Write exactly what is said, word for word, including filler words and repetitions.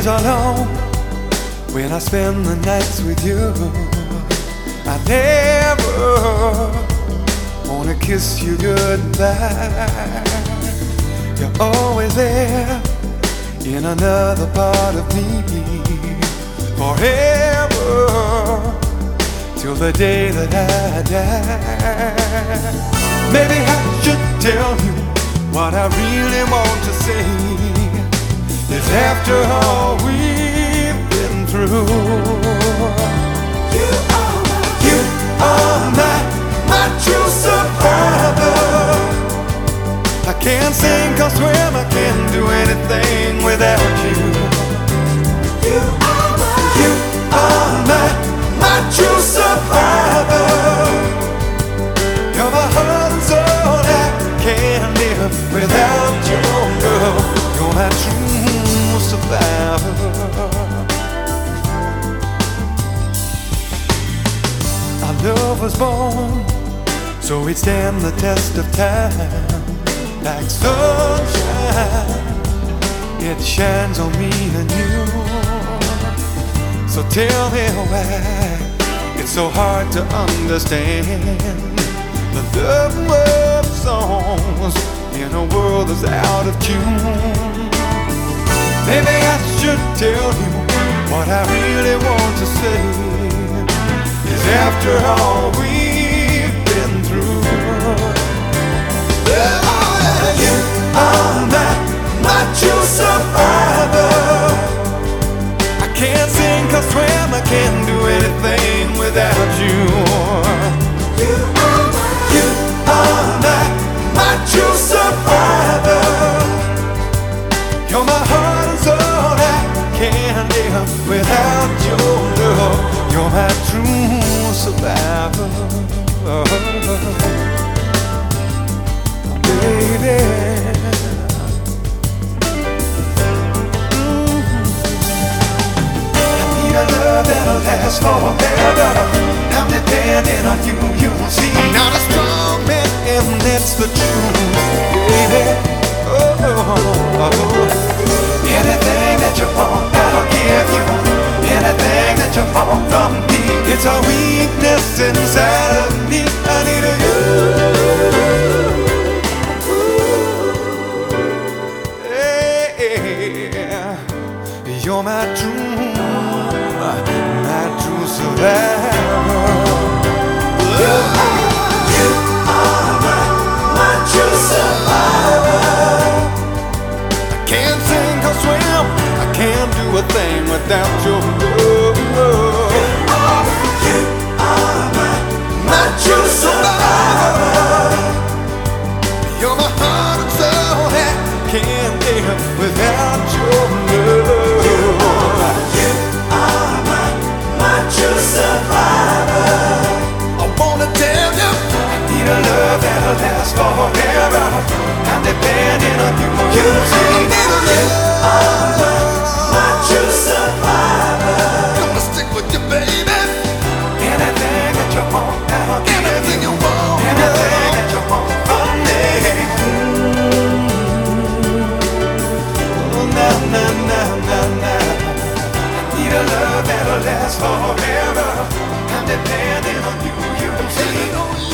days are long when I spend the nights with you. I never wanna kiss you goodbye. You're always there in another part of me, forever, till the day that I die. Maybe I should tell you what I really want to say, is after all we've been through, you are my, you are my, my true survivor. I can't sink or swim, I can't do anything without you. You are my, you are my, my true survivor. You're my heart and soul, I can't live without your love. You're my true survivor. Our love was born so we'd stand the test of time. Like sunshine, it shines on me and you. So tell me why it's so hard to understand the love of songs in a world that's out of tune. Maybe I should tell you what I really want to say, is after all we've been through, you are my, my true survivor. I can't sink or swim, I can't do anything without you. You are my, you are my, my true survivor. You're my heart and soul, I can't live without your love. You're my true survivor, baby. A love that'll last forever. I'm depending on you, you will see. Not a strong man, and that's the truth, baby. Oh, oh, oh. Anything that you want, I'll give you. Anything that you want from me. It's a weakness inside of me. I need a you. Hey, you're my true, my true survivor. You are, you are my, my true survivor. I can't sink or swim, I can't do a thing without your love. You are, you are my, my true survivor. You're my heart and soul, I can't live without your love. True survivor. I wanna tell you, I need a love that'll last forever. I'm depending on you. You need a love. You are my true survivor. Gonna stick with you, baby. Anything that you want, I'll give you. Anything you want, anything that you want from me. Oh, na na na na na. Need a love that'll last forever. I'm depending on you, you can see.